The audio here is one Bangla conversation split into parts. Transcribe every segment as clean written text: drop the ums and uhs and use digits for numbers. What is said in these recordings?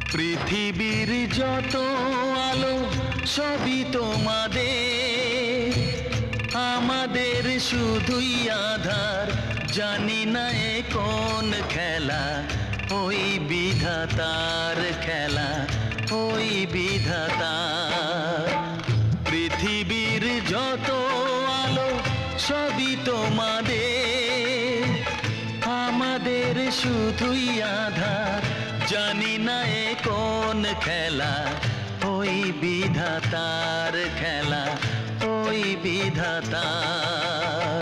পৃথিবীর যত আলো সবই তোমাদের, আমাদের শুধুই আধার। জানি না এ কোন খেলা, ওই বিধাতার খেলা, ওই বিধাতার। পৃথিবীর যত আলো সবই তোমাদের, আমাদের শুধুই আধার। জানি না এ কোন খেলা, ওই বিধাতার খেলা, ওই বিধাতার।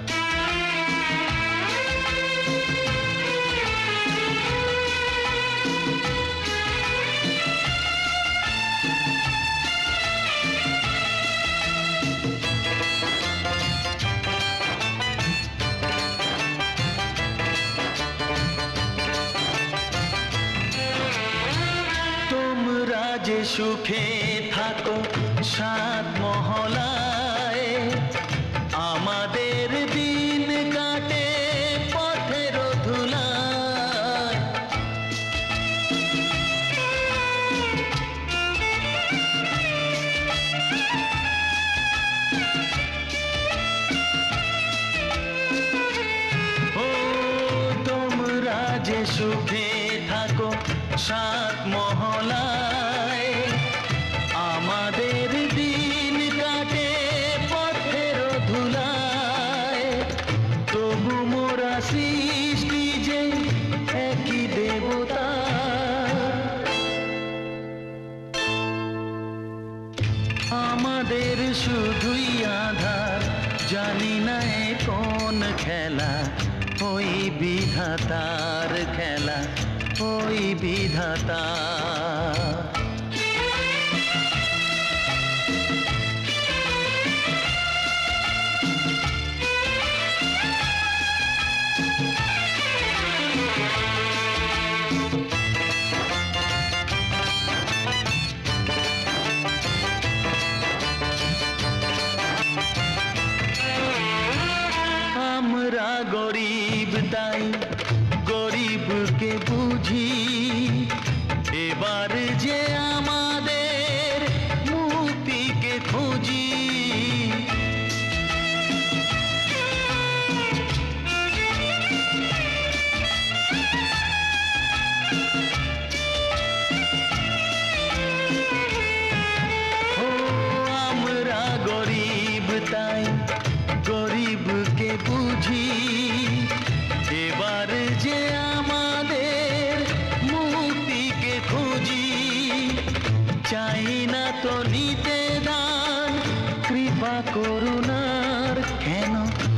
যে সুখে থাকো সাত মহলায়, আমাদের দিন কাটে পথের ধুলায়। ও তোমরা যে সুখে থাকো সাত মহলায়, আমাদের দিন কাটে পথের ধুলায়। তবু মোরা সৃষ্টি যে একই দেবতা, আমাদের শুধুই আধার। জানি না এ কোন খেলা, ওই বিধাতার খেলা, ওই বিধাতা। আমরা গরিব তাই গরিবকে বুঝি, এবার যে আমাদের মুক্তিকে খুঁজি। ও আমরা গরিব তাই গরিবকে বুঝি, এবার যে আমাদের মুক্তিকে খুঁজি। চাই না তো নিতে দান কৃপা করুণার, কেন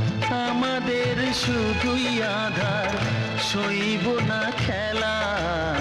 আমাদের শুধুই আধার। সইব না খেলা,